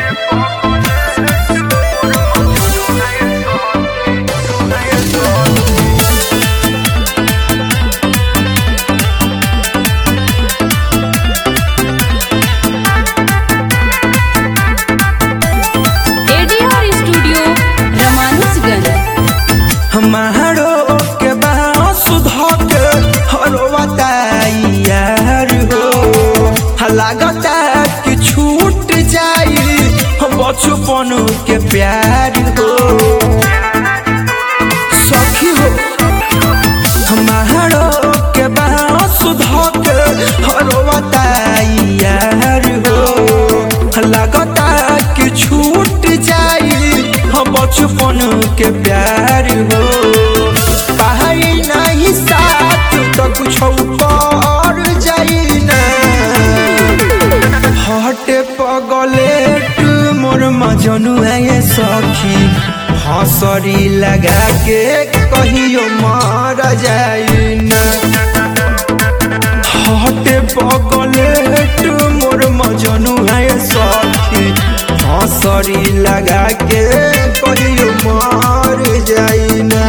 हमारो के बाँस धक हरवता यार हो, लागता कि छूट जाई बचपन के प्यार हो। सखी हो हमारो के बाँस धक हरवता यार हो, लागता कि छूट जाई बचपन के प्यार हो। पहाड़ी नहीं साथ तो कुछ कर जाई ना, हटे पगलेट मोर मजनू है सखी, हंसरी लगा के कहियो मर जाई ना। हटे पगलेट मोर मजनू है सखी, हंसरी लगा के कहियो मर जाई ना।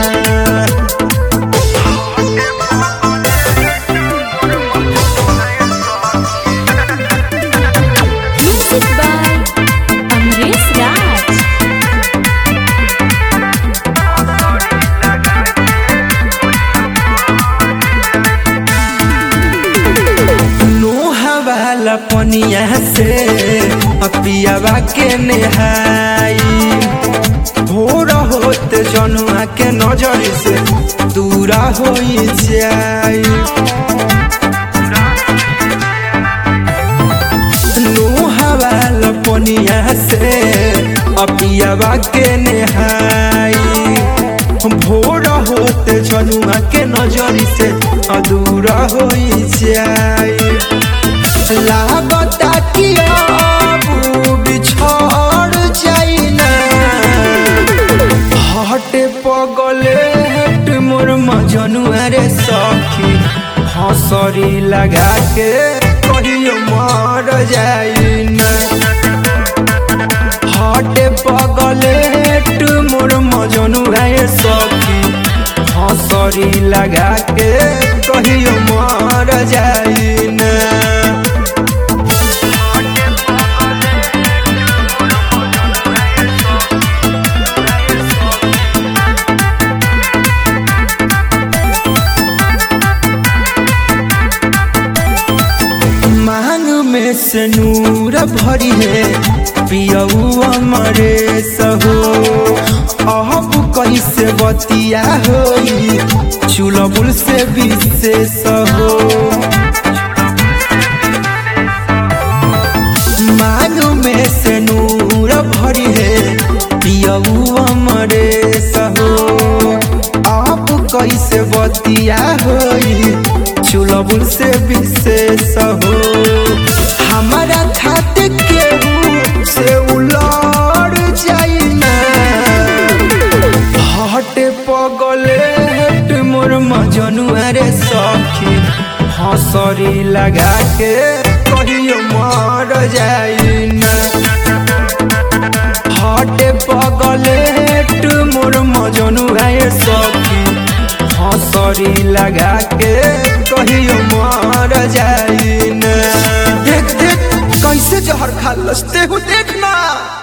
Music by Amresh Raj. लोहा वाला पनिया से पियावा के नहाई, भोर होत जनुआ के नजर से दूरा हो जाई। लोहा वाला पनिया से पियावा के नहाई, भोर होत जनुआ के नजर से अधूरा हो जाई। लागता कि अब बिछड़ जाई ना, हटे पगलेट मोर मजनुआ रे सखी, हंसरी लगा के कहियो मर जाई ना। हटे पगलेट मोर मजनुआ रे सखी, हंसरी लगा के कहियो मर जाई ना। मांग में से नूर भरी है पियऊ अमरे सहो, अब कैसे बतिया होई चुलबुल से विशेष हो। मांग में से नूर भरी है पियऊ अमरे सहो, अब कैसे बतिया होई चुलबुल से विशेष हो। हमारा खाते केहू से उलड़ जाई ना, हटे पगलेट मोर मजनुआ रे सखी, हंसरी लगा के कहियो मर जाई ना। हटे पगलेट मोर मजनुआ रे सखी, हंसरी लगा के कहियो मर जाई ना। देख देख कैसे जहर खा लसते हो देखना।